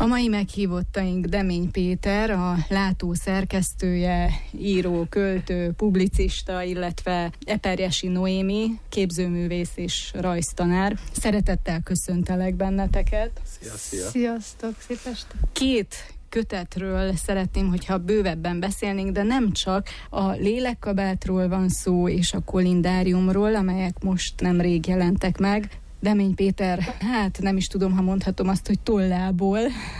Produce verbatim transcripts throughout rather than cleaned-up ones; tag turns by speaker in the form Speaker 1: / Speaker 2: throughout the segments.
Speaker 1: A mai meghívottaink Demény Péter, a Látó szerkesztője, író, költő, publicista, illetve Eperjesi Noémi, képzőművész és rajztanár. Szeretettel köszöntelek benneteket.
Speaker 2: Szia, szia.
Speaker 1: Sziasztok, szép estét. Két kötetről szeretném, hogyha bővebben beszélnénk, de nem csak a Lélekkabátról van szó, és a Kolindáriumról, amelyek most nemrég jelentek meg. Demény Péter, hát nem is tudom, ha mondhatom azt, hogy tollából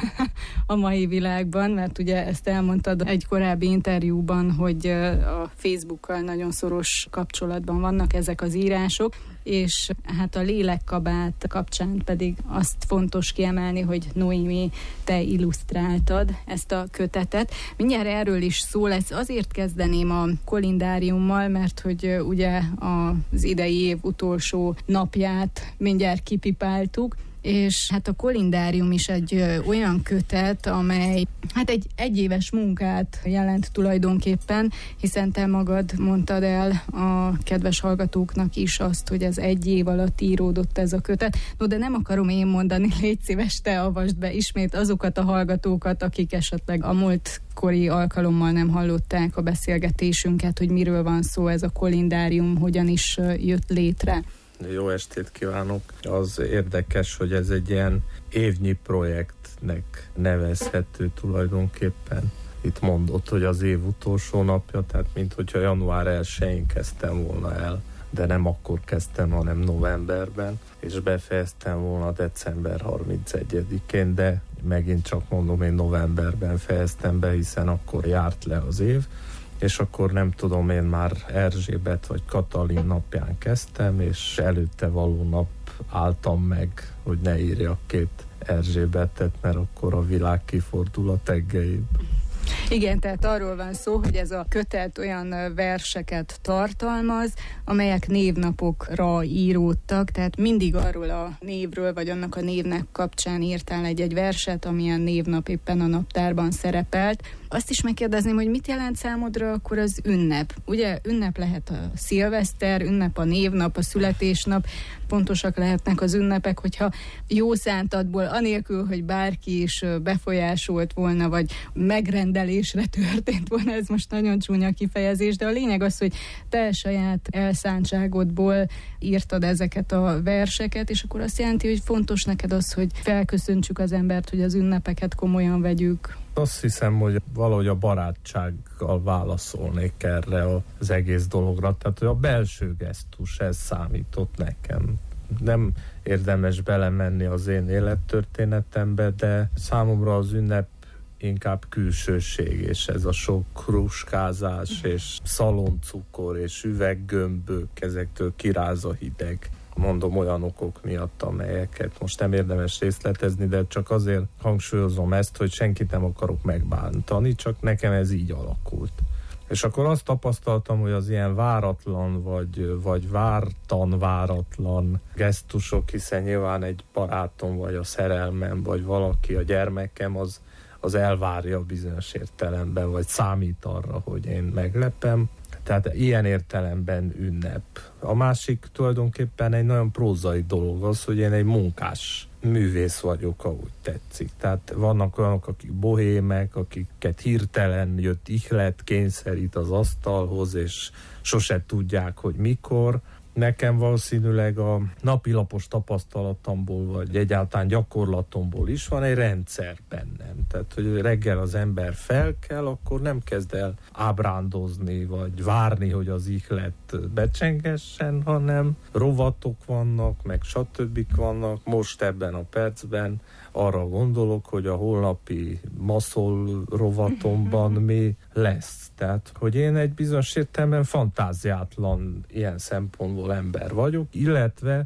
Speaker 1: a mai világban, mert ugye ezt elmondtad egy korábbi interjúban, hogy a Facebookkal nagyon szoros kapcsolatban vannak ezek az írások, és hát a Lélekkabát kapcsán pedig azt fontos kiemelni, hogy Noémi, te illusztráltad ezt a kötetet. Mindjárt erről is szó lesz. Azért kezdeném a Kolindáriummal, mert hogy ugye az idei év utolsó napját mindjárt kipipáltuk, és hát a Kolindárium is egy ö, olyan kötet, amely hát egy egyéves munkát jelent tulajdonképpen, hiszen te magad mondtad el a kedves hallgatóknak is azt, hogy ez egy év alatt íródott ez a kötet. No, de nem akarom én mondani, légy szíves, te avasd be ismét azokat a hallgatókat, akik esetleg a múltkori alkalommal nem hallották a beszélgetésünket, hogy miről van szó ez a Kolindárium, hogyan is jött létre.
Speaker 2: Jó estét kívánok! Az érdekes, hogy ez egy ilyen évnyi projektnek nevezhető tulajdonképpen. Itt mondott, hogy az év utolsó napja, tehát mint hogyha január elsején kezdtem volna el, de nem akkor kezdtem, hanem novemberben, és befejeztem volna december harmincegyedikén, de megint csak mondom, én novemberben fejeztem be, hiszen akkor járt le az év, és akkor nem tudom, én már Erzsébet vagy Katalin napján kezdtem, és előtte való nap álltam meg, hogy ne írjak két Erzsébetet, mert akkor a világ kifordul a teggeib.
Speaker 1: Igen, tehát arról van szó, hogy ez a kötet olyan verseket tartalmaz, amelyek névnapokra íródtak, tehát mindig arról a névről, vagy annak a névnek kapcsán írtál egy-egy verset, amilyen névnap éppen a naptárban szerepelt. Azt is megkérdezném, hogy mit jelent számodra akkor az ünnep? Ugye ünnep lehet a szilveszter, ünnep a névnap, a születésnap, pontosak lehetnek az ünnepek, hogyha jó szántadból, anélkül, hogy bárki is befolyásolt volna, vagy megrendelésre történt volna, ez most nagyon csúnya kifejezés, de a lényeg az, hogy te saját elszántságodból írtad ezeket a verseket, és akkor azt jelenti, hogy fontos neked az, hogy felköszöntsük az embert, hogy az ünnepeket komolyan vegyük.
Speaker 2: Azt hiszem, hogy valahogy a barátsággal válaszolnék erre az egész dologra, tehát hogy a belső gesztus, ez számított nekem. Nem érdemes belemenni az én élettörténetembe, de számomra az ünnep inkább külsőség, és ez a sok kruskázás, és szaloncukor, és üveggömbök, ezektől kiráz a hideg. Mondom olyan okok miatt, amelyeket most nem érdemes részletezni, de csak azért hangsúlyozom ezt, hogy senkit nem akarok megbántani, csak nekem ez így alakult. És akkor azt tapasztaltam, hogy az ilyen váratlan, vagy, vagy vártan váratlan gesztusok, hiszen nyilván egy barátom, vagy a szerelmem, vagy valaki, a gyermekem, az, az elvárja bizonyos értelemben, vagy számít arra, hogy én meglepem. Tehát ilyen értelemben ünnep. A másik tulajdonképpen egy nagyon prózai dolog az, hogy én egy munkás művész vagyok, ahogy tetszik. Tehát vannak olyanok, akik bohémek, akiket hirtelen jött ihlet, kényszerít az asztalhoz, és sose tudják, hogy mikor. Nekem valószínűleg a napilapos tapasztalatomból, vagy egyáltalán gyakorlatomból is van egy rendszer bennem. Tehát, hogy reggel az ember fel kell, akkor nem kezd el ábrándozni, vagy várni, hogy az ihlet becsengessen, hanem rovatok vannak, meg stb. Vannak. Most ebben a percben arra gondolok, hogy a holnapi maszol rovatomban mi lesz. Tehát, hogy én egy bizonyos értelemben fantáziátlan ilyen szempontból ember vagyok, illetve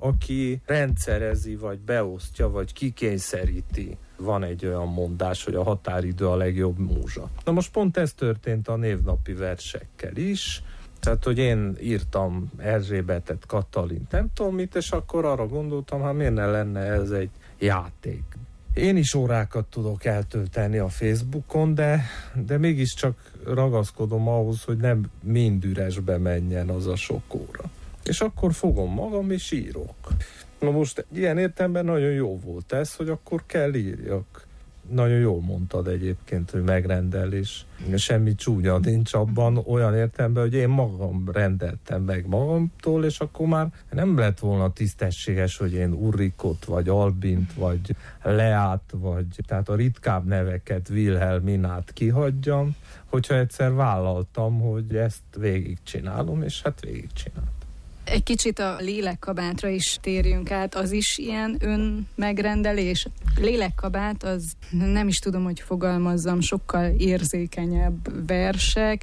Speaker 2: aki rendszerezi, vagy beosztja, vagy kikényszeríti. Van egy olyan mondás, hogy a határidő a legjobb múzsa. Na most pont ez történt a névnapi versekkel is, tehát, hogy én írtam Erzsébetet, Katalint, nem tudom mit, és akkor arra gondoltam, hát miért ne lenne ez egy játék. Én is órákat tudok eltölteni a Facebookon, de, de mégiscsak ragaszkodom ahhoz, hogy nem mind üresbe menjen az a sok óra. És akkor fogom magam és írok. Na most ilyen értelemben nagyon jó volt ez, hogy akkor kell írjak. Nagyon jól mondtad egyébként, hogy megrendelés. Semmi csúnya nincs abban, olyan értelemben, hogy én magam rendeltem meg magamtól, és akkor már nem lett volna tisztességes, hogy én Ulrikot, vagy Albint, vagy Leát, vagy tehát a ritkább neveket, Wilhelminát kihagyjam, hogyha egyszer vállaltam, hogy ezt végigcsinálom, és hát végigcsináltam.
Speaker 1: Egy kicsit a lélekkabátra is térjünk át, az is ilyen önmegrendelés. Lélekkabát, az nem is tudom, hogy fogalmazzam, sokkal érzékenyebb versek,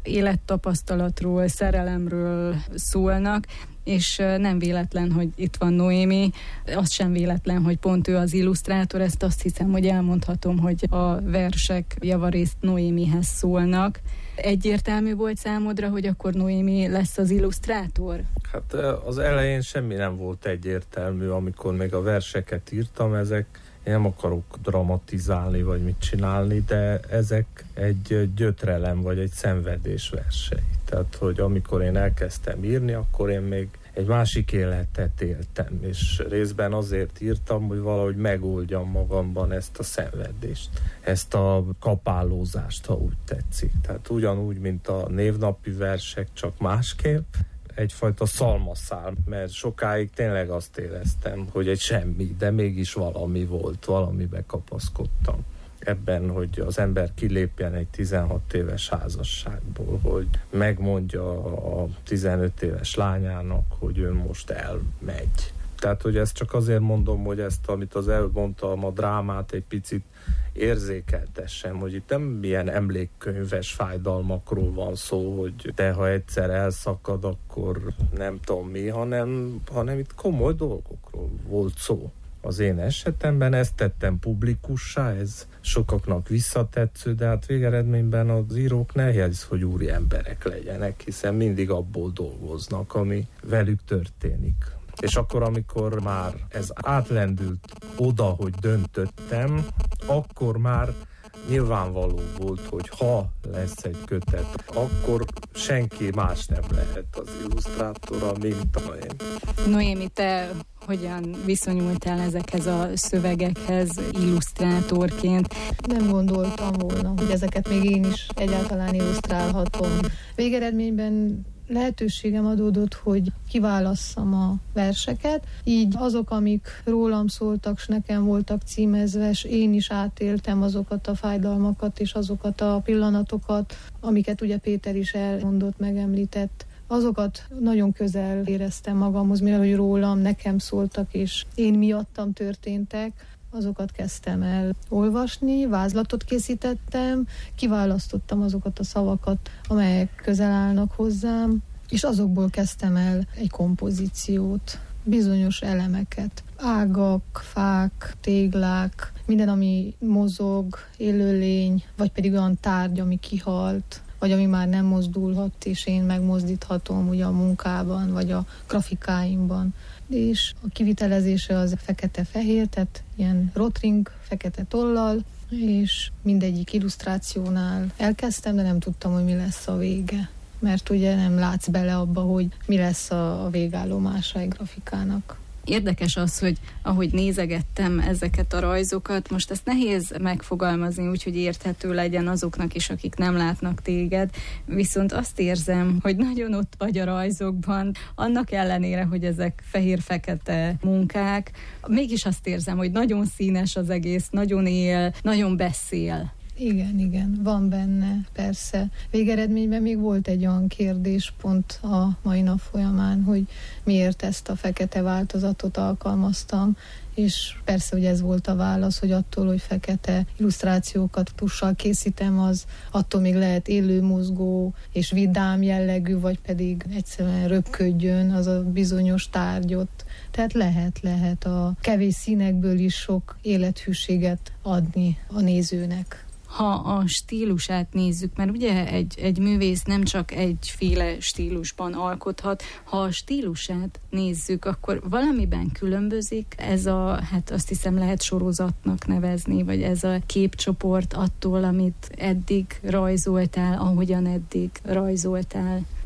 Speaker 1: élettapasztalatról, szerelemről szólnak, és nem véletlen, hogy itt van Noémi, az sem véletlen, hogy pont ő az illusztrátor, ezt azt hiszem, hogy elmondhatom, hogy a versek javarészt Noémihez szólnak. Egyértelmű volt számodra, hogy akkor Noémi lesz az illusztrátor?
Speaker 2: Hát az elején semmi nem volt egyértelmű, amikor még a verseket írtam, ezek, én nem akarok dramatizálni, vagy mit csinálni, de ezek egy gyötrelem, vagy egy szenvedés versei. Tehát, hogy amikor én elkezdtem írni, akkor én még egy másik életet éltem, és részben azért írtam, hogy valahogy megoldjam magamban ezt a szenvedést, ezt a kapálózást, ha úgy tetszik. Tehát ugyanúgy, mint a névnapi versek, csak másképp, egyfajta szalmaszál, mert sokáig tényleg azt éreztem, hogy egy semmi, de mégis valami volt, valamibe kapaszkodtam. Ebben, hogy az ember kilépjen egy tizenhat éves házasságból, hogy megmondja a tizenöt éves lányának, hogy ő most elmegy. Tehát, hogy ezt csak azért mondom, hogy ezt, amit az előbb mondtam, a drámát egy picit érzékeltessem, hogy itt nem ilyen emlékkönyves fájdalmakról van szó, hogy de ha egyszer elszakad, akkor nem tudom mi, hanem, hanem itt komoly dolgokról volt szó. Az én esetemben ezt tettem publikussá, ez sokaknak visszatetsző, de hát végeredményben az írók nehéz, hogy úri emberek legyenek, hiszen mindig abból dolgoznak, ami velük történik. És akkor, amikor már ez átlendült oda, hogy döntöttem, akkor már nyilvánvaló volt, hogy ha lesz egy kötet, akkor senki más nem lehet az illusztrátora, mint a én.
Speaker 1: Noémi, te hogyan viszonyultál ezekhez a szövegekhez illusztrátorként?
Speaker 3: Nem gondoltam volna, hogy ezeket még én is egyáltalán illusztrálhatom. Végeredményben lehetőségem adódott, hogy kiválasszam a verseket, így azok, amik rólam szóltak, s nekem voltak címezve, s én is átéltem azokat a fájdalmakat és azokat a pillanatokat, amiket ugye Péter is elmondott, megemlített. Azokat nagyon közel éreztem magamhoz, mivel hogy rólam, nekem szóltak, és én miattam történtek. Azokat kezdtem el olvasni, vázlatot készítettem, kiválasztottam azokat a szavakat, amelyek közel állnak hozzám, és azokból kezdtem el egy kompozíciót, bizonyos elemeket. Ágak, fák, téglák, minden, ami mozog, élőlény, vagy pedig olyan tárgy, ami kihalt, vagy ami már nem mozdulhat, és én megmozdíthatom ugye a munkában, vagy a grafikáimban. És a kivitelezése az fekete-fehér, tehát ilyen rotring, fekete tollal, és mindegyik illusztrációnál elkezdtem, de nem tudtam, hogy mi lesz a vége. Mert ugye nem látsz bele abba, hogy mi lesz a, a végállomása egy grafikának.
Speaker 1: Érdekes az, hogy ahogy nézegettem ezeket a rajzokat, most ezt nehéz megfogalmazni, úgyhogy érthető legyen azoknak is, akik nem látnak téged, viszont azt érzem, hogy nagyon ott vagy a rajzokban, annak ellenére, hogy ezek fehér-fekete munkák, mégis azt érzem, hogy nagyon színes az egész, nagyon él, nagyon beszél.
Speaker 3: Igen, igen, van benne, persze. Végeredményben még volt egy olyan kérdés pont a mai nap folyamán, hogy miért ezt a fekete változatot alkalmaztam, és persze, hogy ez volt a válasz, hogy attól, hogy fekete illusztrációkat tussal készítem, az attól még lehet élő, mozgó és vidám jellegű, vagy pedig egyszerűen röpködjön az a bizonyos tárgyot. Tehát lehet, lehet a kevés színekből is sok élethűséget adni a nézőnek.
Speaker 1: Ha a stílusát nézzük, mert ugye egy, egy művész nem csak egyféle stílusban alkothat, ha a stílusát nézzük, akkor valamiben különbözik ez a, hát azt hiszem lehet sorozatnak nevezni, vagy ez a képcsoport attól, amit eddig rajzoltál, ahogyan eddig rajzoltál.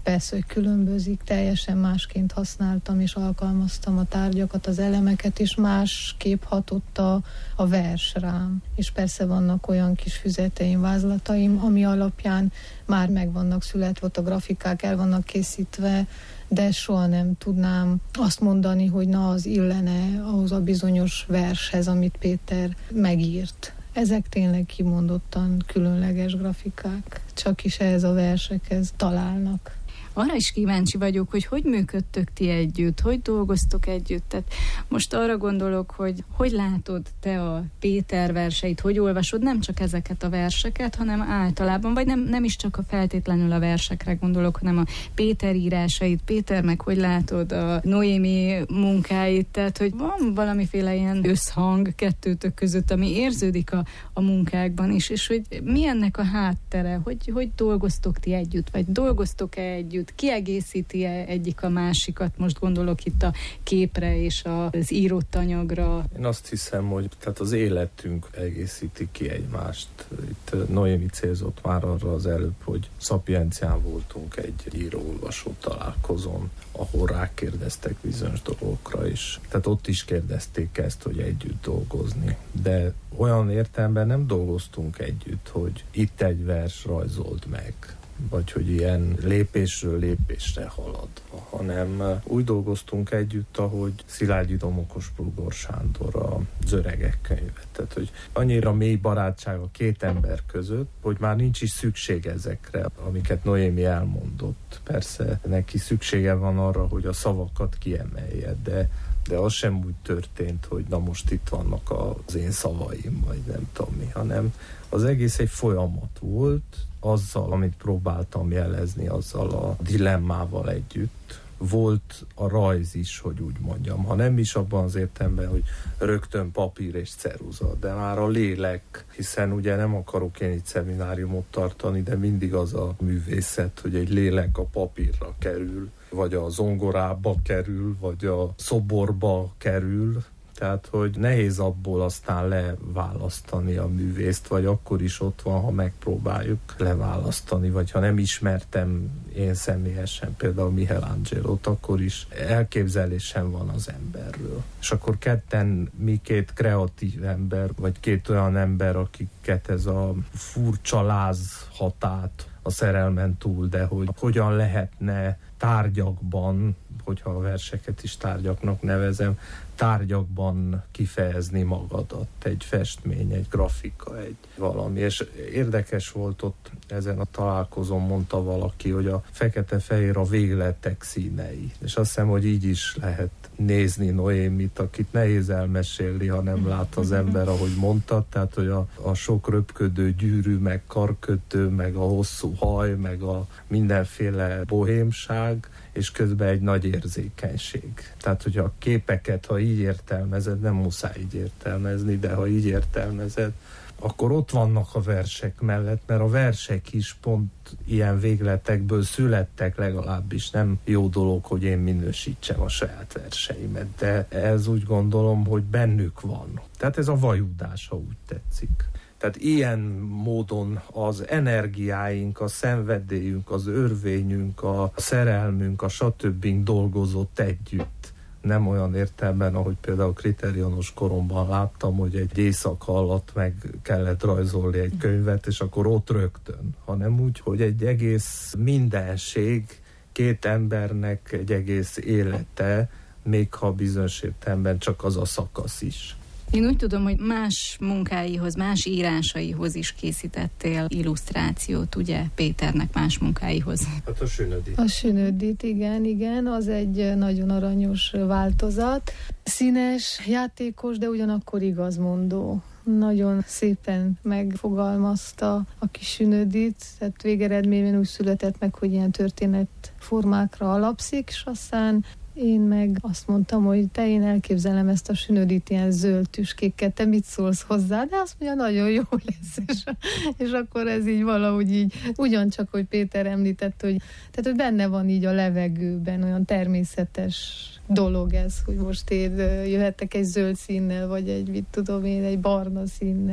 Speaker 3: Persze, hogy különbözik, teljesen másként használtam és alkalmaztam a tárgyakat, az elemeket, és másképp hatott a, a vers rám. És persze vannak olyan kis füzeteim, vázlataim, ami alapján már meg vannak születve, ott a grafikák el vannak készítve, de soha nem tudnám azt mondani, hogy na, az illene ahhoz a bizonyos vershez, amit Péter megírt. Ezek tényleg kimondottan különleges grafikák, csak is ehhez a versekhez találnak.
Speaker 1: Arra is kíváncsi vagyok, hogy hogy működtök ti együtt, hogy dolgoztok együtt. Tehát most arra gondolok, hogy hogy látod te a Péter verseit, hogy olvasod nem csak ezeket a verseket, hanem általában, vagy nem, nem is csak a feltétlenül a versekre gondolok, hanem a Péter írásait. Péter, meg hogy látod a Noémi munkáit, tehát hogy van valamiféle ilyen összhang kettőtök között, ami érződik a, a munkákban is, és hogy mi ennek a háttere, hogy, hogy dolgoztok ti együtt, vagy dolgoztok-e együtt, kiegészíti-e egyik a másikat, most gondolok itt a képre és az írott anyagra.
Speaker 2: Én azt hiszem, hogy tehát az életünk egészíti ki egymást. Itt Noémi célzott már arra az előbb, hogy Szapiencián voltunk egy író-olvasó találkozón, ahol rákérdeztek bizonyos dolgokra is. Tehát ott is kérdezték ezt, hogy együtt dolgozni. De olyan értelemben nem dolgoztunk együtt, hogy itt egy vers rajzold meg, vagy hogy ilyen lépésről lépésre haladva, hanem úgy dolgoztunk együtt, ahogy Szilágyi Domokos Plugor Sándor az Öregek könyve. Tehát, hogy annyira mély barátság a két ember között, hogy már nincs is szükség ezekre, amiket Noémi elmondott. Persze neki szüksége van arra, hogy a szavakat kiemelje, de de az sem úgy történt, hogy na most itt vannak az én szavaim, vagy nem tudom mi, hanem az egész egy folyamat volt, azzal, amit próbáltam jelezni, azzal a dilemmával együtt. Volt a rajz is, hogy úgy mondjam, ha nem is abban az értelemben, hogy rögtön papír és ceruza, de már a lélek, hiszen ugye nem akarok én itt szemináriumot tartani, de mindig az a művészet, hogy egy lélek a papírra kerül, vagy a zongorába kerül, vagy a szoborba kerül, tehát, hogy nehéz abból aztán leválasztani a művészt, vagy akkor is ott van, ha megpróbáljuk leválasztani, vagy ha nem ismertem én személyesen például Michelangelo-t, akkor is elképzelésem van az emberről. És akkor ketten mi két kreatív ember, vagy két olyan ember, akiket ez a furcsa láz hatát a szerelmen túl, de hogy hogyan lehetne tárgyakban, hogyha a verseket is tárgyaknak nevezem, tárgyakban kifejezni magadat, egy festmény, egy grafika, egy valami. És érdekes volt ott ezen a találkozón, mondta valaki, hogy a fekete-fehér a végletek színei. És azt hiszem, hogy így is lehet nézni Noémit, akit nehéz elmesélni, ha nem lát az ember, ahogy mondta, tehát, hogy a, a sok röpködő gyűrű, meg karkötő, meg a hosszú haj, meg a mindenféle bohémság, és közben egy nagy érzékenység. Tehát, hogyha a képeket, ha így értelmezed, nem muszáj így értelmezni, de ha így értelmezed, akkor ott vannak a versek mellett, mert a versek is pont ilyen végletekből születtek, legalábbis nem jó dolog, hogy én minősítsem a saját verseimet, de ez úgy gondolom, hogy bennük van. Tehát ez a vajudás, ha úgy tetszik. Tehát ilyen módon az energiáink, a szenvedélyünk, az örvényünk, a szerelmünk, a stb. Dolgozott együtt. Nem olyan értelemben, ahogy például Kriterionos koromban láttam, hogy egy éjszaka alatt meg kellett rajzolni egy könyvet, és akkor ott rögtön. Hanem úgy, hogy egy egész mindenség, két embernek egy egész élete, még ha bizonyos értelemben csak az a szakasz is.
Speaker 1: Én úgy tudom, hogy más munkáihoz, más írásaihoz is készítettél illusztrációt, ugye, Péternek más munkáihoz.
Speaker 2: Hát a Sünödit.
Speaker 3: A Sünödit, igen, igen, az egy nagyon aranyos változat. Színes, játékos, de ugyanakkor igazmondó. Nagyon szépen megfogalmazta a kis Sünödit, tehát végeredményben úgy született meg, hogy ilyen történetformákra alapszik, és aztán én meg azt mondtam, hogy te, én elképzelem ezt a Sünödit ilyen zöld tüskékkel, te mit szólsz hozzá? De azt mondja, nagyon jó lesz. És, és akkor ez így valahogy így, ugyancsak, hogy Péter említett, hogy, tehát, hogy benne van így a levegőben, olyan természetes dolog ez, hogy most én jöhetek egy zöld színnel, vagy egy, mit tudom én, egy barna színnel.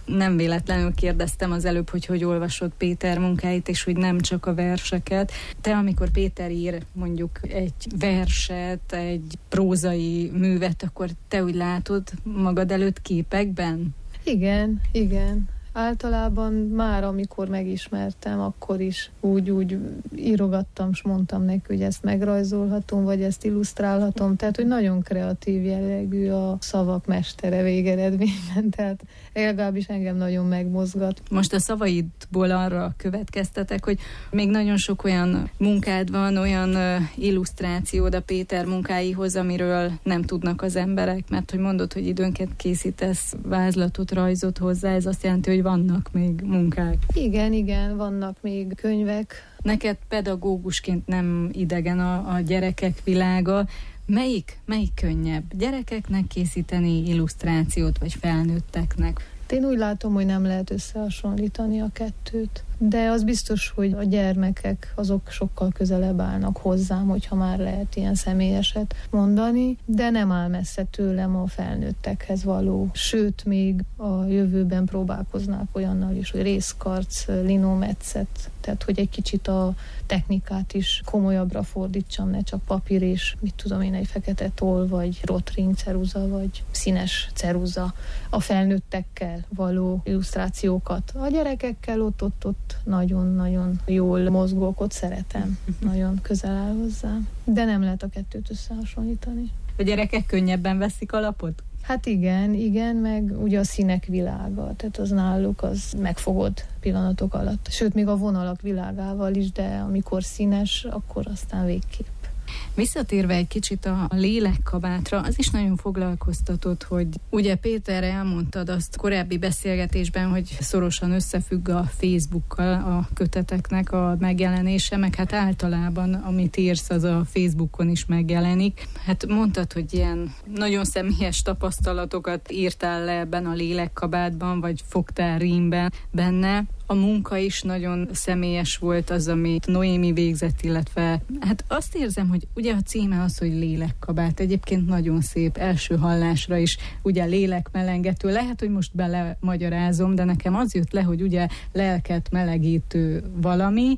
Speaker 1: Nem véletlenül kérdeztem az előbb, hogy hogy olvasod Péter munkáit, és hogy nem csak a verseket. Te, amikor Péter ír mondjuk egy verset, egy prózai művet, akkor te úgy látod magad előtt képekben?
Speaker 3: Igen, igen. Általában már amikor megismertem, akkor is úgy, úgy írogattam, és mondtam neki, hogy ezt megrajzolhatom, vagy ezt illusztrálhatom. Tehát, hogy nagyon kreatív jellegű a szavak mestere végeredményben. Tehát legalábbis engem nagyon megmozgat.
Speaker 1: Most a szavaidból arra következtetek, hogy még nagyon sok olyan munkád van, olyan illusztrációd a Péter munkáihoz, amiről nem tudnak az emberek, mert hogy mondod, hogy időnként készítesz vázlatot, rajzot hozzá, ez azt jelenti, hogy vannak még munkák.
Speaker 3: Igen, igen, vannak még könyvek.
Speaker 1: Neked pedagógusként nem idegen a, a gyerekek világa. Melyik, melyik könnyebb? Gyerekeknek készíteni illusztrációt, vagy felnőtteknek?
Speaker 3: Én úgy látom, hogy nem lehet összehasonlítani a kettőt. De az biztos, hogy a gyermekek azok sokkal közelebb állnak hozzám, hogyha már lehet ilyen személyeset mondani, de nem áll messze tőlem a felnőttekhez való. Sőt, még a jövőben próbálkoznák olyannal is, hogy részkarc, linometszet, tehát hogy egy kicsit a technikát is komolyabbra fordítsam, ne csak papír és, mit tudom én, egy fekete toll, vagy rotring ceruza, vagy színes ceruza. A felnőttekkel való illusztrációkat. A gyerekekkel ott-ott nagyon-nagyon jól mozgok, ott szeretem, nagyon közel áll hozzám. De nem lehet a kettőt összehasonlítani.
Speaker 1: A gyerekek könnyebben veszik a lapot?
Speaker 3: Hát igen, igen, meg ugye a színek világa, tehát az náluk, az megfogod pillanatok alatt. Sőt, még a vonalak világával is, de amikor színes, akkor aztán végképp.
Speaker 1: Visszatérve egy kicsit a lélekkabátra, az is nagyon foglalkoztatott, hogy ugye Péter, elmondtad azt korábbi beszélgetésben, hogy szorosan összefügg a Facebookkal a köteteknek a megjelenése, meg hát általában, amit írsz, az a Facebookon is megjelenik. Hát mondtad, hogy ilyen nagyon személyes tapasztalatokat írtál le ebben a lélekkabátban, vagy fogtál rímben benne. A munka is nagyon személyes volt, az, amit Noémi végzett, illetve hát azt érzem, hogy ugye a címe az, hogy lélekkabát. Egyébként nagyon szép, első hallásra is, ugye lélekmelengető. Lehet, hogy most belemagyarázom, de nekem az jött le, hogy ugye lelket melegítő valami,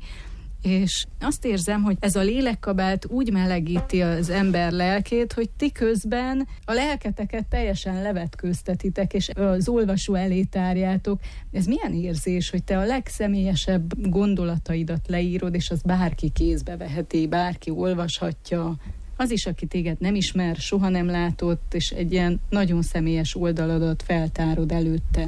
Speaker 1: és azt érzem, hogy ez a lélekkabát úgy melegíti az ember lelkét, hogy ti közben a lelketeket teljesen levetkőztetitek, és az olvasó elé tárjátok. Ez milyen érzés, hogy te a legszemélyesebb gondolataidat leírod, és az bárki kézbe veheti, bárki olvashatja. Az is, aki téged nem ismer, soha nem látott, és egy ilyen nagyon személyes oldaladat feltárod előtte.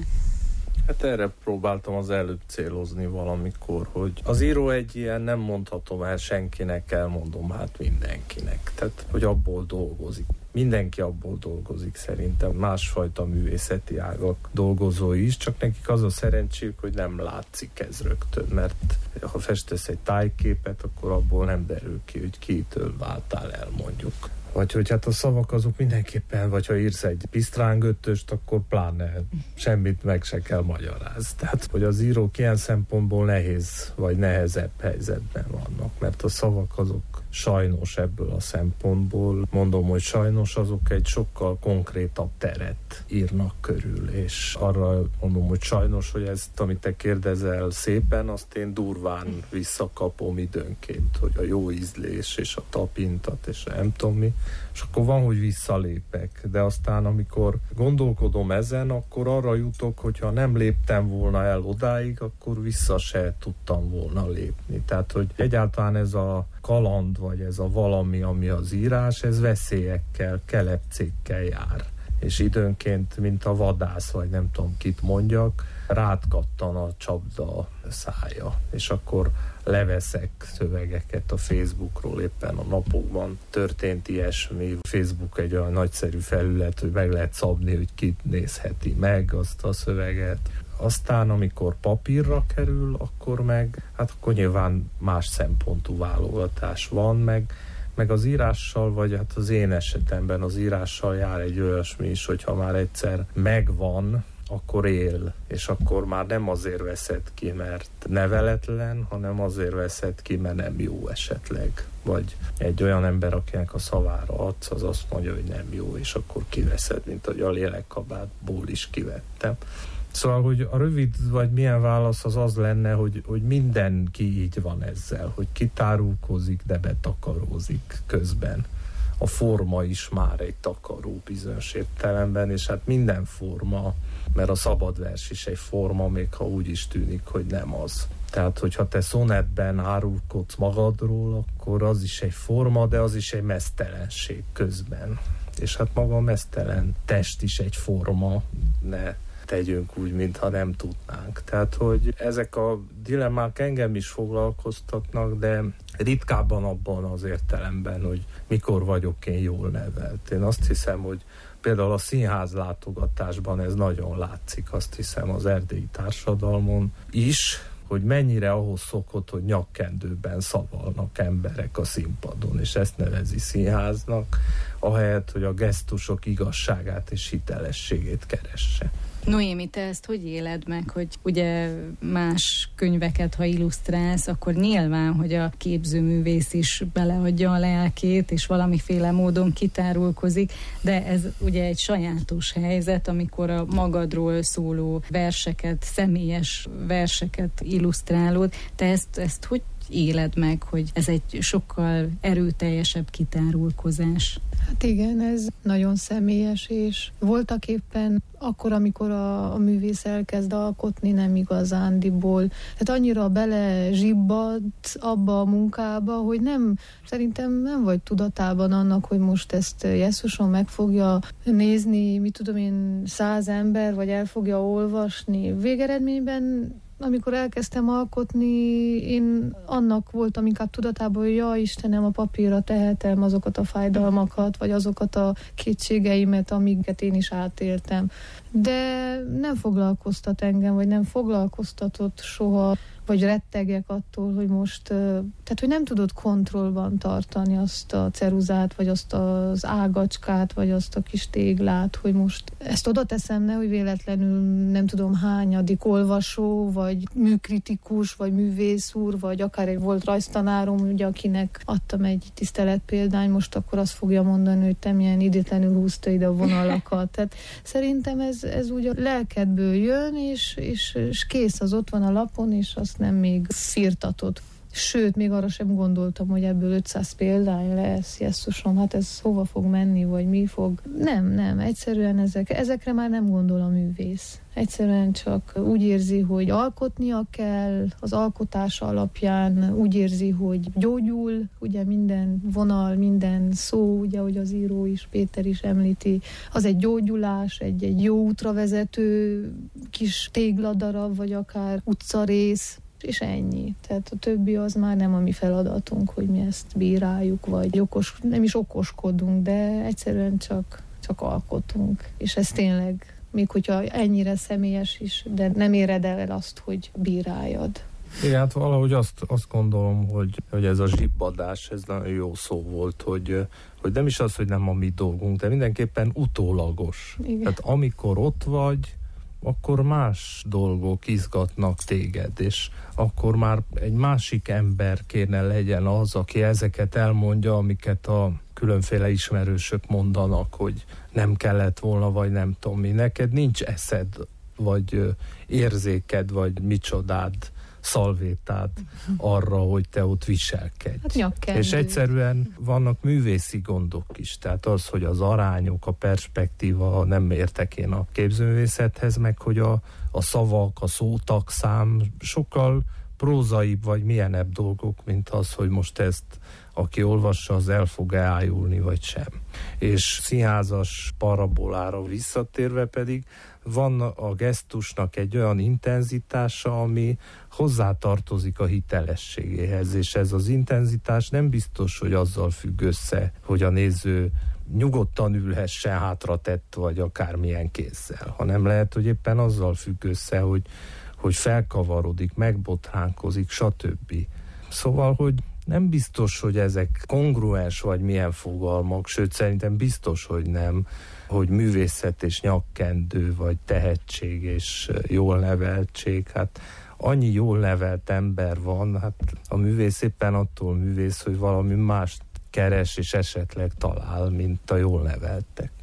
Speaker 2: Hát erre próbáltam az előbb célozni valamikor, hogy az író egy ilyen, nem mondhatom el senkinek, elmondom hát mindenkinek. Tehát, hogy abból dolgozik. Mindenki abból dolgozik szerintem, másfajta művészeti ágak dolgozói is, csak nekik az a szerencséjük, hogy nem látszik ez rögtön, mert ha festesz egy tájképet, akkor abból nem derül ki, hogy kitől váltál el, mondjuk. Vagy hogy hát a szavak azok mindenképpen, vagy ha írsz egy pisztrángötöst, akkor pláne semmit meg se kell magyarázni. Tehát, hogy az írók ilyen szempontból nehéz, vagy nehezebb helyzetben vannak, mert a szavak azok sajnos ebből a szempontból, mondom, hogy sajnos azok egy sokkal konkrétabb teret írnak körül, és arra mondom, hogy sajnos, hogy ezt, amit te kérdezel szépen, azt én durván visszakapom időnként, hogy a jó ízlés, és a tapintat, és nem tudom mi, és akkor van, hogy visszalépek, de aztán amikor gondolkodom ezen, akkor arra jutok, hogyha nem léptem volna el odáig, akkor vissza se tudtam volna lépni. Tehát, hogy egyáltalán ez a kaland, vagy ez a valami, ami az írás, ez veszélyekkel, kelepcékkel jár. És időnként, mint a vadász, vagy nem tudom kit mondjak, rád kattan a csapda szája, és akkor leveszek szövegeket a Facebookról, éppen a napokban történt ilyesmi. Facebook egy olyan nagyszerű felület, hogy meg lehet szabni, hogy ki nézheti meg azt a szöveget. Aztán, amikor papírra kerül, akkor meg, hát akkor nyilván más szempontú válogatás van, meg, meg az írással, vagy hát az én esetemben az írással jár egy olyasmi is, hogyha már egyszer megvan, akkor él, és akkor már nem azért veszed ki, mert neveletlen, hanem azért veszed ki, mert nem jó esetleg. Vagy egy olyan ember, akinek a szavára adsz, az azt mondja, hogy nem jó, és akkor kiveszed, mint ahogy a lélekkabátból is kivettem. Szóval, hogy a rövid vagy milyen válasz az az lenne, hogy, hogy mindenki így van ezzel, hogy kitárulkozik, de betakarózik közben. A forma is már egy takaró bizonyos értelemben, és hát minden forma, mert a szabadvers is egy forma, még ha úgy is tűnik, hogy nem az. Tehát, hogyha te szonetben árulkodsz magadról, akkor az is egy forma, de az is egy meztelenség közben. És hát maga a meztelen test is egy forma, ne tegyünk úgy, mintha nem tudnánk. Tehát, hogy ezek a dilemmák engem is foglalkoztatnak, de ritkábban abban az értelemben, hogy mikor vagyok én jól nevelt. Én azt hiszem, hogy például a színház látogatásban ez nagyon látszik, azt hiszem az erdélyi társadalmon is, hogy mennyire ahhoz szokott, hogy nyakkendőben szavalnak emberek a színpadon, és ezt nevezi színháznak, ahelyett, hogy a gesztusok igazságát és hitelességét keresse.
Speaker 1: Noémi, te ezt hogy éled meg, hogy ugye más könyveket, ha illusztrálsz, akkor nyilván, hogy a képzőművész is beleadja a lelkét, és valamiféle módon kitárulkozik, de ez ugye egy sajátos helyzet, amikor a magadról szóló verseket, személyes verseket illusztrálod. Te ezt, ezt hogy éled meg, hogy ez egy sokkal erőteljesebb kitárulkozás?
Speaker 3: Hát igen, ez nagyon személyes, és voltak éppen akkor, amikor a, a művész elkezd alkotni, nem igazándiból. Tehát annyira bele zsibbad abba a munkába, hogy nem, szerintem nem vagy tudatában annak, hogy most ezt jesszuson meg fogja nézni, mit tudom én, száz ember, vagy el fogja olvasni. Végeredményben amikor elkezdtem alkotni, én annak voltam inkább tudatában, hogy ja, Istenem, a papírra tehetem azokat a fájdalmakat, vagy azokat a kétségeimet, amiket én is átéltem. De nem foglalkoztat engem, vagy nem foglalkoztatott soha, vagy rettegek attól, hogy most, tehát hogy nem tudod kontrollban tartani azt a ceruzát, vagy azt az ágacskát, vagy azt a kis téglát, hogy most ezt oda teszem, ne, hogy véletlenül nem tudom hányadik olvasó, vagy műkritikus, vagy művész úr, vagy akár egy volt rajztanárom, ugye, akinek adtam egy tiszteletpéldány, most akkor azt fogja mondani, hogy te milyen idétlenül húzta ide a vonalakat. Tehát szerintem ez, ez úgy a lelkedből jön, és, és, és kész, az ott van a lapon, és azt nem még firtatott. Sőt, még arra sem gondoltam, hogy ebből ötszáz példány lesz, jesszusom, hát ez hova fog menni, vagy mi fog. Nem, nem, egyszerűen ezek, ezekre már nem gondol a művész. Egyszerűen csak úgy érzi, hogy alkotnia kell, az alkotása alapján úgy érzi, hogy gyógyul, ugye minden vonal, minden szó, ugye, hogy az író is, Péter is említi, az egy gyógyulás, egy, egy jó útra vezető kis tégladarab, vagy akár utcarész, és ennyi. Tehát a többi az már nem a mi feladatunk, hogy mi ezt bíráljuk, vagy okos, nem is okoskodunk, de egyszerűen csak, csak alkotunk. És ez tényleg, még hogyha ennyire személyes is, de nem éred el azt, hogy bíráljad.
Speaker 2: Igen, hát valahogy azt, azt gondolom, hogy, hogy ez a zsibbadás, ez nagyon jó szó volt, hogy, hogy nem is az, hogy nem a mi dolgunk, de mindenképpen utólagos. Igen. Tehát amikor ott vagy, akkor más dolgok izgatnak téged, és akkor már egy másik ember kéne legyen az, aki ezeket elmondja, amiket a különféle ismerősök mondanak, hogy nem kellett volna, vagy nem tudom mi. Neked nincs eszed, vagy érzéked, vagy micsodád, szalvétád arra, hogy te ott viselkedj.
Speaker 3: Hát
Speaker 2: és egyszerűen vannak művészi gondok is, tehát az, hogy az arányok, a perspektíva, nem értek én a képzőművészethez, meg hogy a, a szavak, a szótagszám sokkal prózaibb vagy milyenebb dolgok, mint az, hogy most ezt aki olvassa, az el fog ájulni, vagy sem. És színházas parabolára visszatérve pedig van a gesztusnak egy olyan intenzitása, ami hozzátartozik a hitelességéhez, és ez az intenzitás nem biztos, hogy azzal függ össze, hogy a néző nyugodtan ülhessen hátratett, vagy akármilyen kézzel, hanem lehet, hogy éppen azzal függ össze, hogy, hogy felkavarodik, megbotránkozik, stb. Szóval, hogy nem biztos, hogy ezek kongruens vagy milyen fogalmak, sőt szerintem biztos, hogy nem, hogy művészet és nyakkendő, vagy tehetség és jól neveltség. Hát annyi jól nevelt ember van, hát a művész éppen attól művész, hogy valami mást keres és esetleg talál, mint a jól neveltek.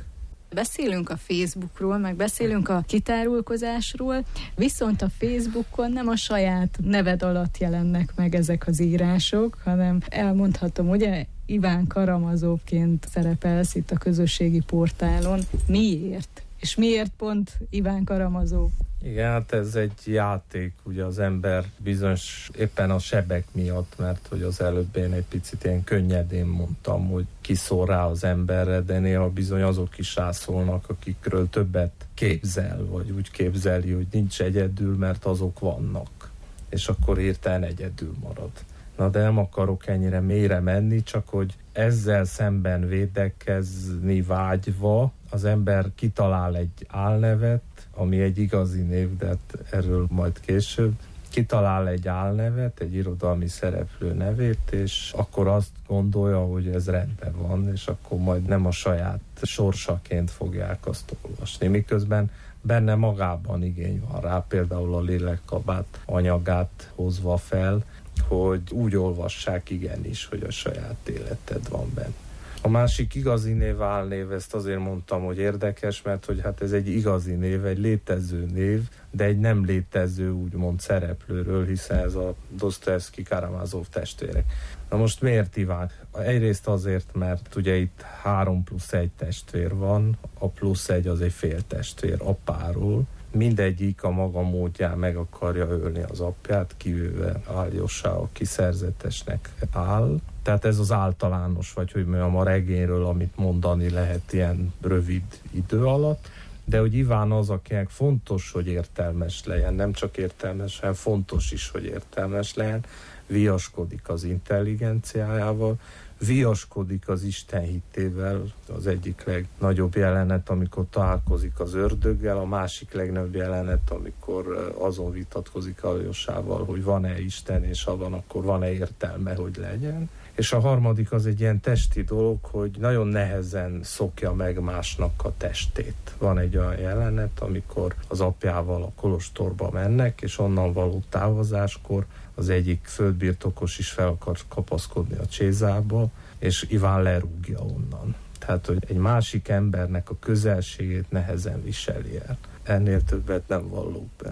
Speaker 1: Beszélünk a Facebookról, meg beszélünk a kitárulkozásról, viszont a Facebookon nem a saját neved alatt jelennek meg ezek az írások, hanem elmondhatom, ugye, Iván Karamazovként szerepelsz itt a közösségi portálon. Miért? És miért pont Iván Karamazov?
Speaker 2: Igen, hát ez egy játék, ugye az ember bizonyos éppen a sebek miatt, mert hogy az előbb én egy picit ilyen könnyedén mondtam, hogy kiszól rá az emberre, de néha bizony azok is rászólnak, akikről többet képzel, vagy úgy képzeli, hogy nincs egyedül, mert azok vannak. És akkor hirtelen egyedül marad. Na de nem akarok ennyire mélyre menni, csak hogy ezzel szemben védekezni vágyva az ember kitalál egy álnevet, ami egy igazi név, de erről majd később, kitalál egy álnevet, egy irodalmi szereplő nevét, és akkor azt gondolja, hogy ez rendben van, és akkor majd nem a saját sorsaként fogják azt olvasni. Miközben benne magában igény van rá, például a lélekkabát anyagát hozva fel, hogy úgy olvassák igenis, hogy a saját életed van benne. A másik igazi név, álnév, ezt azért mondtam, hogy érdekes, mert hogy hát ez egy igazi név, egy létező név, de egy nem létező úgymond szereplőről, hiszen ez a Dostoyevsky Karamazov testvérek. Na most miért Iván? Egyrészt azért, mert ugye itt három plusz egy testvér van, a plusz egy az egy fél testvér apáról, mindegyik a maga módján meg akarja ölni az apját, kivéve Aljosa, aki szerzetesnek áll. Tehát ez az általános, vagy hogy mondjam, a regényről, amit mondani lehet ilyen rövid idő alatt. De hogy Iván az, akinek fontos, hogy értelmes legyen, nem csak értelmes, hanem fontos is, hogy értelmes legyen, viaskodik az intelligenciájával, viaskodik az Isten hittével, az egyik legnagyobb jelenet, amikor találkozik az ördöggel, a másik legnagyobb jelenet, amikor azon vitatkozik Aljosával, hogy van-e Isten, és ha van, akkor van-e értelme, hogy legyen. És a harmadik az egy ilyen testi dolog, hogy nagyon nehezen szokja meg másnak a testét. Van egy olyan jelenet, amikor az apjával a kolostorba mennek, és onnan való távozáskor az egyik földbirtokos is fel akar kapaszkodni a csézába, és Iván lerúgja onnan. Tehát, hogy egy másik embernek a közelségét nehezen viseli el. Ennél többet nem vallok be.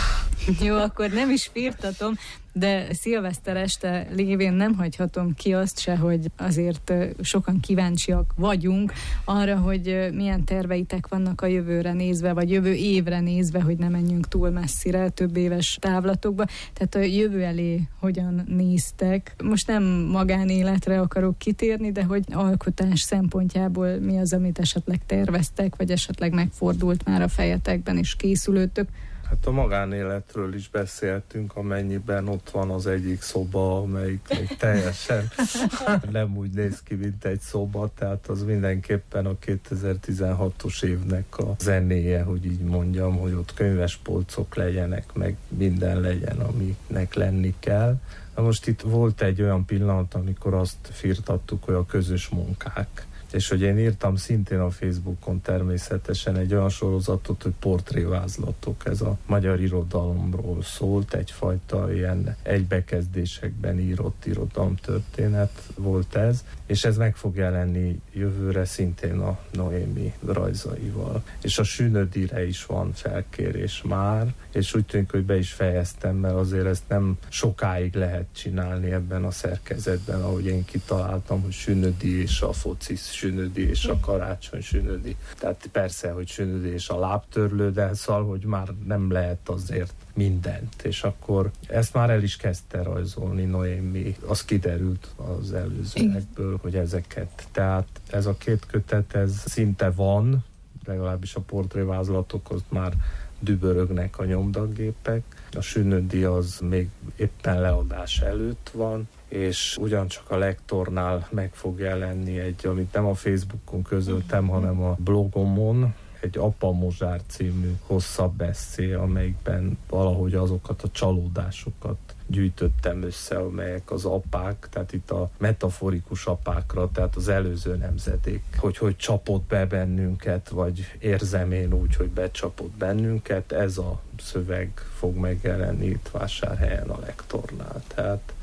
Speaker 1: Jó, akkor nem is firtatom, de szilveszter este lévén nem hagyhatom ki azt se, hogy azért sokan kíváncsiak vagyunk arra, hogy milyen terveitek vannak a jövőre nézve, vagy jövő évre nézve, hogy ne menjünk túl messzire, több éves távlatokba. Tehát a jövő elé hogyan néztek? Most nem magánéletre akarok kitérni, de hogy alkotás szempontjából mi az, amit esetleg terveztek, vagy esetleg megfordult már a fejetekben, és készülődtök?
Speaker 2: Hát a magánéletről is beszéltünk, amennyiben ott van az egyik szoba, amelyik még teljesen nem úgy néz ki, mint egy szoba, tehát az mindenképpen a kétezer-tizenhatos évnek a zenéje, hogy így mondjam, hogy ott könyvespolcok legyenek, meg minden legyen, aminek lenni kell. Na most itt volt egy olyan pillanat, amikor azt firtattuk, hogy a közös munkák. És hogy én írtam szintén a Facebookon természetesen egy olyan sorozatot, hogy portrévázlatok, ez a magyar irodalomról szólt, egyfajta ilyen egybekezdésekben írott irodalomtörténet volt ez, és ez meg fog jelenni jövőre szintén a Noémi rajzaival. És a Sünödire is van felkérés már, és úgy tűnik, hogy be is fejeztem, mert azért ezt nem sokáig lehet csinálni ebben a szerkezetben, ahogy én kitaláltam, hogy Sünödi és a focis Sünödi és a karácsony Sünödi. Tehát persze, hogy Sünödi és a lábtörlő, de szóval, hogy már nem lehet azért mindent. És akkor ezt már el is kezdte rajzolni Noémi. Az kiderült az előzőekből, hogy ezeket. Tehát ez a két kötet, ez szinte van, legalábbis a portrévázlatokhoz már dübörögnek a nyomdagépek. A Sünödi az még éppen leadás előtt van, és ugyancsak a lektornál meg fog jelenni egy, amit nem a Facebookon közöltem, hanem a blogomon, egy Apa Mozsár című hosszabb esszé, amelyikben valahogy azokat a csalódásokat gyűjtöttem össze, amelyek az apák, tehát itt a metaforikus apákra, tehát az előző nemzedék, hogy hogy csapott be bennünket, vagy érzem én úgy, hogy becsapott bennünket, ez a szöveg fog megjelenni itt Vásárhelyen a lektornál. Tehát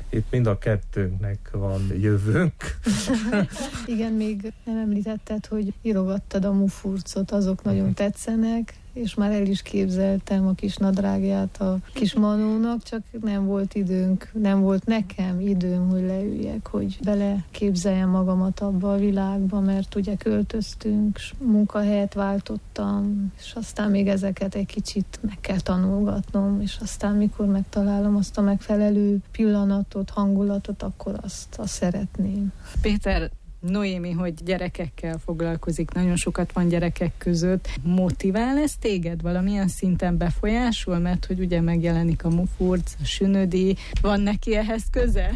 Speaker 2: itt mind a kettőnknek van jövőnk.
Speaker 3: Igen, még nem említetted, hogy írogattad a mufurcot, azok nagyon tetszenek, és már el is képzeltem a kis nadrágját a kis Manónak, csak nem volt időnk, nem volt nekem időm, hogy leüljek, hogy beleképzeljem magamat abba a világba, mert ugye költöztünk, munkahelyet váltottam, és aztán még ezeket egy kicsit meg kell tanulgatnom, és aztán mikor megtalálom azt a megfelelő pillanatot, hangulatot, akkor azt, azt szeretném.
Speaker 1: Péter, Noémi, hogy gyerekekkel foglalkozik, nagyon sokat van gyerekek között. Motivál ez téged? Valamilyen szinten befolyásol? Mert hogy ugye megjelenik a mufurc, a sünödi, van neki ehhez köze?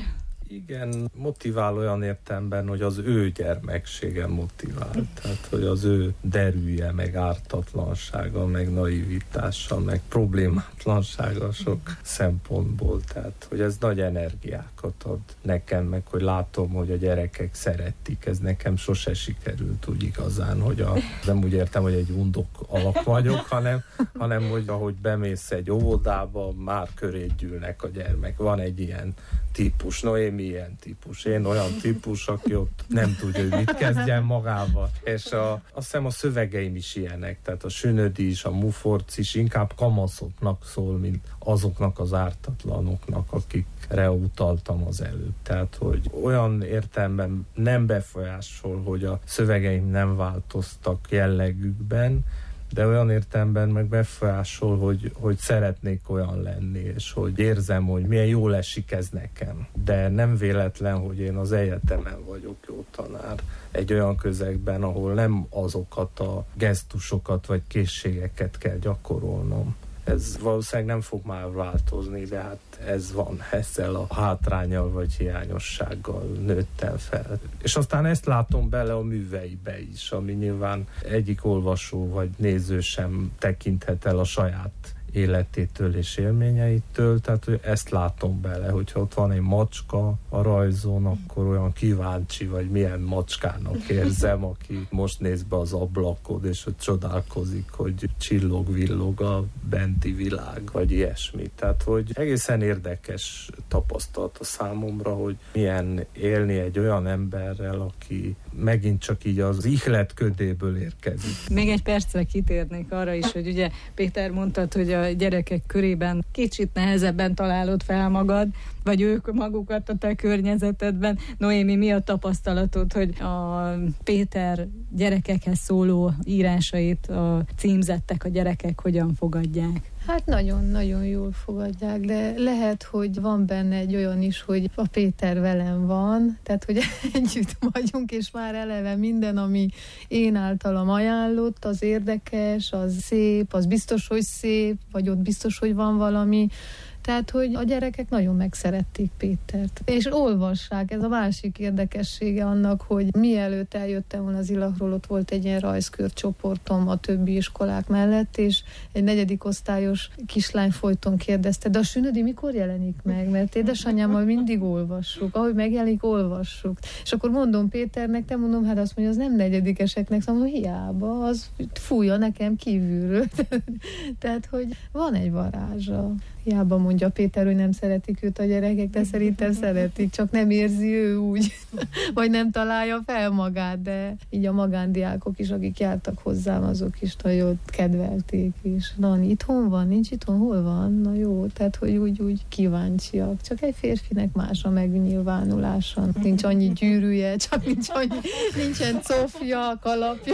Speaker 2: Igen, motivál olyan értelemben, hogy az ő gyermeksége motivál. Tehát, hogy az ő derűje, meg ártatlansága, meg naivitása, meg problémátlansága sok szempontból. Tehát, hogy ez nagy energiákat ad nekem, meg hogy látom, hogy a gyerekek szeretik. Ez nekem sose sikerült úgy igazán, hogy a, nem úgy értem, hogy egy undok alak vagyok, hanem, hanem hogy ahogy bemész egy óvodába, már köré gyűlnek a gyermek. Van egy ilyen típus, Noémi ilyen típus, én olyan típus, aki ott nem tudja, hogy mit kezdjen magával. És a, azt hiszem a szövegeim is ilyenek, tehát a sünödi is, a muforc is inkább kamaszoknak szól, mint azoknak az ártatlanoknak, akikre utaltam az előbb. Tehát, hogy olyan értelemben nem befolyásol, hogy a szövegeim nem változtak jellegükben, de olyan értelemben meg befolyásol, hogy, hogy szeretnék olyan lenni, és hogy érzem, hogy milyen jól esik ez nekem. De nem véletlen, hogy én az egyetemen vagyok jó tanár. Egy olyan közegben, ahol nem azokat a gesztusokat vagy készségeket kell gyakorolnom. Ez valószínűleg nem fog már változni, de hát ez van, ezzel a hátránnyal vagy hiányossággal nőttem fel. És aztán ezt látom bele a műveibe is, ami nyilván egyik olvasó vagy néző sem tekinthet el a saját életétől és élményeitől, tehát hogy ezt látom bele, hogyha ott van egy macska a rajzon, akkor olyan kíváncsi, vagy milyen macskának érzem, aki most néz be az ablakod, és hogy csodálkozik, hogy csillog-villog a benti világ, vagy ilyesmi. Tehát, hogy egészen érdekes tapasztalat a számomra, hogy milyen élni egy olyan emberrel, aki megint csak így az ihlet ködéből érkezik.
Speaker 1: Még egy percre kitérnék arra is, hogy ugye Péter mondtad, hogy a gyerekek körében kicsit nehezebben találod fel magad, vagy ők magukat a te környezetedben. Noémi, mi a tapasztalatod, hogy a Péter gyerekekhez szóló írásait a címzettek, a gyerekek hogyan fogadják?
Speaker 3: Hát nagyon-nagyon jól fogadják, de lehet, hogy van benne egy olyan is, hogy a Péter velem van, tehát, hogy együtt vagyunk, és már eleve minden, ami én általam ajánlott, az érdekes, az szép, az biztos, hogy szép, vagy ott biztos, hogy van valami. Tehát, hogy a gyerekek nagyon megszerették Pétert. És olvassák, ez a másik érdekessége annak, hogy mielőtt eljöttem volna az Ilahról, ott volt egy ilyen rajzkörcsoportom a többi iskolák mellett, és egy negyedik osztályos kislány folyton kérdezte, de a sünödi mikor jelenik meg? Mert édesanyámmal mindig olvassuk, ahogy megjelenik, olvassuk. És akkor mondom Péternek, te mondom, hát azt mondja, az nem negyedikeseknek, szóval hiába, az fújja nekem kívülről. Tehát, hogy van egy varázsa. Hiába mondja Péter, hogy nem szeretik őt a gyerekek, de szerintem szeretik, csak nem érzi ő úgy, vagy nem találja fel magát, de így a magándiákok is, akik jártak hozzám, azok is nagyon kedvelték is. Na, itthon van, nincs itthon, hol van? Na jó, tehát, hogy úgy, úgy kíváncsiak. Csak egy férfinek más a megnyilvánulása. Nincs annyi gyűrűje, csak nincs annyi, nincsen cofja, kalapja.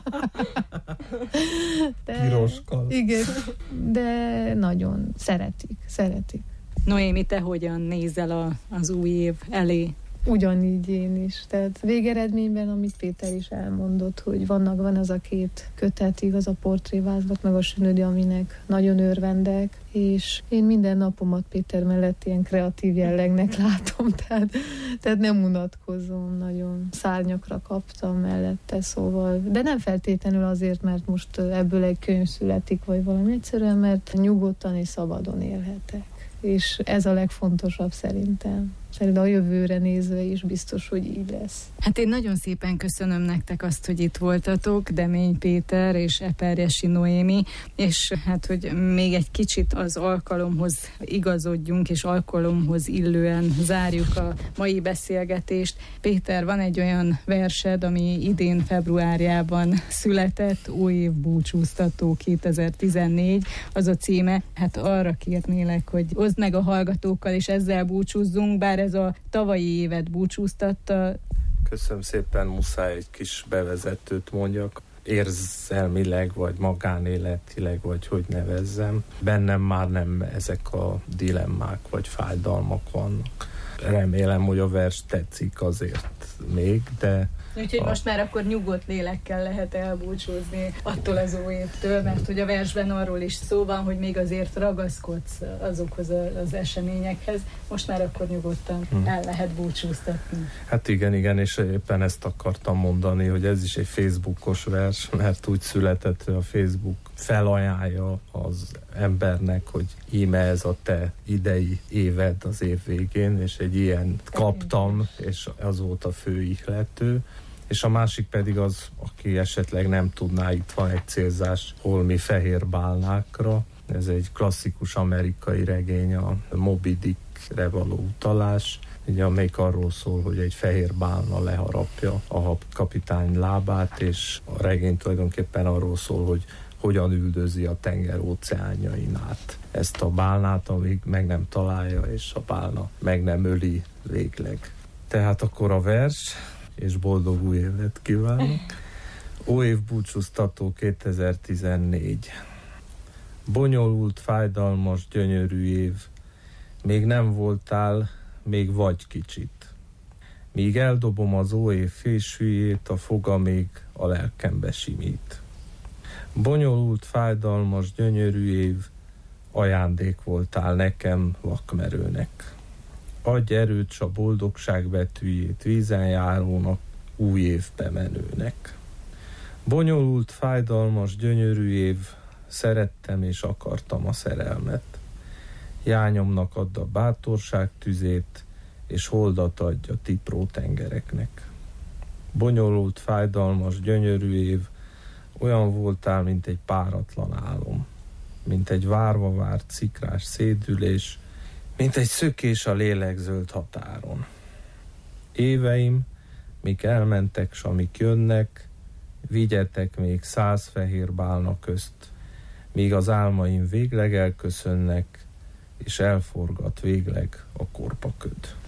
Speaker 3: De,
Speaker 2: piros kalap.
Speaker 3: Igen, de nagyon szeretik, szeretik.
Speaker 1: Noémi, te hogyan nézel a, az új év elé?
Speaker 3: Ugyanígy én is. Tehát végeredményben, amit Péter is elmondott, hogy vannak, van az a két kötet, igaz, a portrévázlat, meg a sünödi, aminek nagyon örvendek, és én minden napomat Péter mellett ilyen kreatív jellegnek látom, tehát, tehát nem unatkozom, nagyon szárnyakra kaptam mellette, szóval, de nem feltétlenül azért, mert most ebből egy könyv születik, vagy valami, egyszerűen, mert nyugodtan és szabadon élhetek. És ez a legfontosabb szerintem. szerintem a jövőre nézve is biztos, hogy így lesz.
Speaker 1: Hát én nagyon szépen köszönöm nektek azt, hogy itt voltatok, Demény Péter és Eperjesi Noémi, és hát, hogy még egy kicsit az alkalomhoz igazodjunk, és alkalomhoz illően zárjuk a mai beszélgetést. Péter, van egy olyan versed, ami idén februárjában született, Óév búcsúztató kétezer-tizennégy, az a címe. Hát arra kérnélek, hogy oszd meg a hallgatókkal, és ezzel búcsúzzunk, bár ez a tavalyi évet búcsúztatta.
Speaker 2: Köszönöm szépen, muszáj egy kis bevezetőt mondjak. Érzelmileg, vagy magánéletileg, vagy hogy nevezzem. Bennem már nem ezek a dilemmák, vagy fájdalmak vannak. Remélem, hogy a vers tetszik azért még, de...
Speaker 1: Úgyhogy
Speaker 2: a...
Speaker 1: most már akkor nyugodt lélekkel lehet elbúcsúzni attól az óévtől, mert hogy a versben arról is szó van, hogy még azért ragaszkodsz azokhoz az eseményekhez. Most már akkor nyugodtan hmm. el lehet búcsúztatni.
Speaker 2: Hát igen, igen, és éppen ezt akartam mondani, hogy ez is egy Facebookos vers, mert úgy született, hogy a Facebook felajánlja az embernek, hogy íme ez a te idei éved az év végén, és egy ilyen kaptam, és az volt a fő ihlető. És a másik pedig az, aki esetleg nem tudná, itt van egy célzás holmi fehér bálnákra. Ez egy klasszikus amerikai regény, a Moby Dickre való utalás, ugye, amelyik arról szól, hogy egy fehér bálna leharapja a kapitány lábát, és a regény tulajdonképpen arról szól, hogy hogyan üldözi a tenger óceánjain át ezt a bálnát, amíg meg nem találja, és a bálna meg nem öli végleg. Tehát akkor a vers, és boldog új évet kívánok. Óév búcsúztató kétezer-tizennégy. Bonyolult, fájdalmas, gyönyörű év. Még nem voltál, még vagy kicsit. Míg eldobom az óév fésűjét, a foga még a lelkembe simít. Bonyolult, fájdalmas, gyönyörű év, ajándék voltál nekem, vakmerőnek. Adj erőt s a boldogság betűjét vízen járónak, új évbe menőnek. Bonyolult, fájdalmas, gyönyörű év, szerettem és akartam a szerelmet. Jányomnak add a bátorság tüzét, és holdat adj a tipró tengereknek. Bonyolult, fájdalmas, gyönyörű év, olyan voltál, mint egy páratlan álom, mint egy várva várt szikrás szédülés, mint egy szökés a lélegzöld határon. Éveim, mik elmentek, s amik jönnek, vigyetek még száz fehér bálna közt, míg az álmaim végleg elköszönnek, és elforgat végleg a korpaköd.